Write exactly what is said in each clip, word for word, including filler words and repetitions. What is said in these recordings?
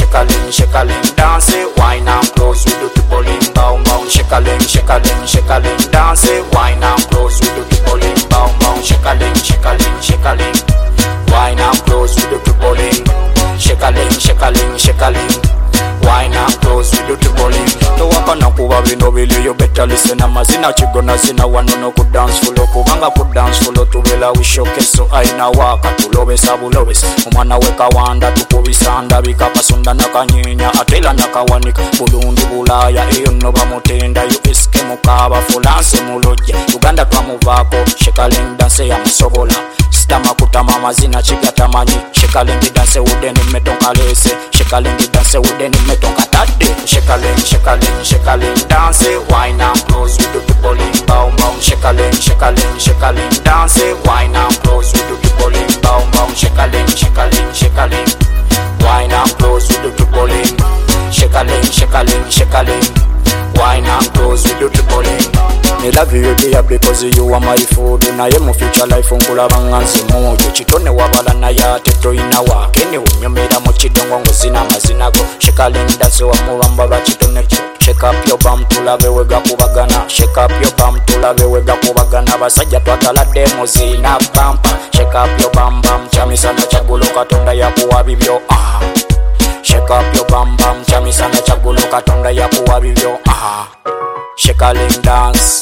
shake a ling, shake a ling, dance it, wine and close, we do the bowling, bow bow, shake a ling, shake a ling, shake a ling, dance it, wine and close, we do the bowling, bow bow, shake a ling, shake a ling, shake a ling, wine and close, we do the bowling, shake a ling, shake a ling, shake a ling, wine and close, we do the bowling. No wakana kuba bino bili, you better listen. Amazina chigona zina wanono ku dance full kubanga ku dance full tubela we showcase so aina waka tulobe sabulobes umwana weka wanda tukubisanda bikapasunda nakanyinya atela nakawanika Burundi bulaya eyo no bamutenda U S K mukaba fulance muloje Uganda twamuvako shekaling dance ya musobola Stama kutama mazina chigatamanyi shekaling dance udeni metonkalese shekaling dance udeni metonkatade shekaling shekaling shekaling dance wine and close we do the bowling bow bow shekaling shekaling shekaling dance wine and close we do the bowling bow bow shekaling shekaling shekaling wine and close we do the bowling shekaling shekaling shekaling wine and close we do the bowling. Me love you dear because you are my food. Na ye mu future life nkulabanga nzimujo chitone wabala na ya teto ina wake ni unyomera mu kidongo ngozina mazina go shekaling dance wa mubamba ba chitone cho shake up your bum tulabe wega kubagana shake up your bum tulabe wega kubagana basajja twagala demo zina bumper shake up your bum bum chamisana chagulo katonda ya kuwa bibyo ah shake up your bum bum chamisana chagulo katonda ya kuwa bibyo ah shekaling dance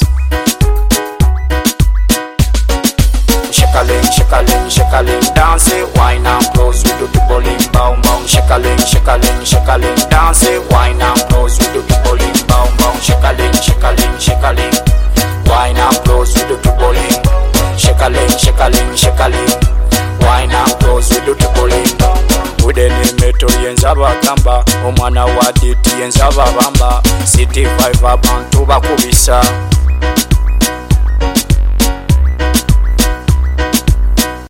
shekaling shekaling shekaling dance wine and close we do the bowling bow bow shekaling shekaling shekaling dance wine and close we do the bowling bow bow shekaling shekaling shekaling wine and close we do the bowling shekaling shekaling shekaling wine and close we do the bowling udeni meto yenza bagamba omwana wa diti yenza babamba city five abantu bakubisa